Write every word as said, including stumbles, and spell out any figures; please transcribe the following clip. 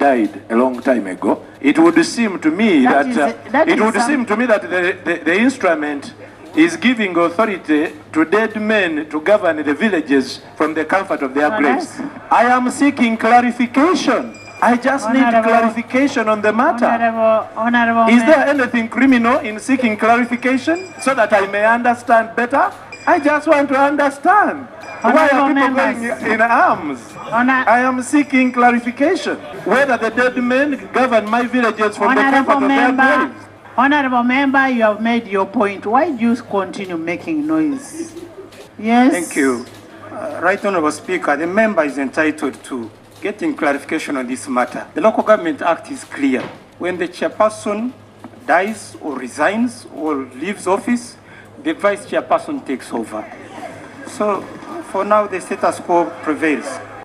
died a long time ago, it would seem to me That that, is- uh, that it is would some- seem to me that the, the, the instrument is giving authority to dead men to govern the villages from the comfort of their Oh, graves. that's- I am seeking clarification. I just need Honorable- clarification on the matter. Honorable, Honorable Is Mem- there anything criminal in seeking clarification so that I may understand better? I just want to understand. Why are Honorable people members. going in arms? Honor- I am seeking clarification whether the dead men govern my villages from the Honorable comfort of their Member, graves. Honorable Member, you have made your point. Why do you continue making noise? Yes? Thank you. Uh, Right Honorable Speaker, the member is entitled to getting clarification on this matter. The Local Government Act is clear. When the chairperson dies or resigns or leaves office, the vice chairperson takes over. So for now, the status quo prevails.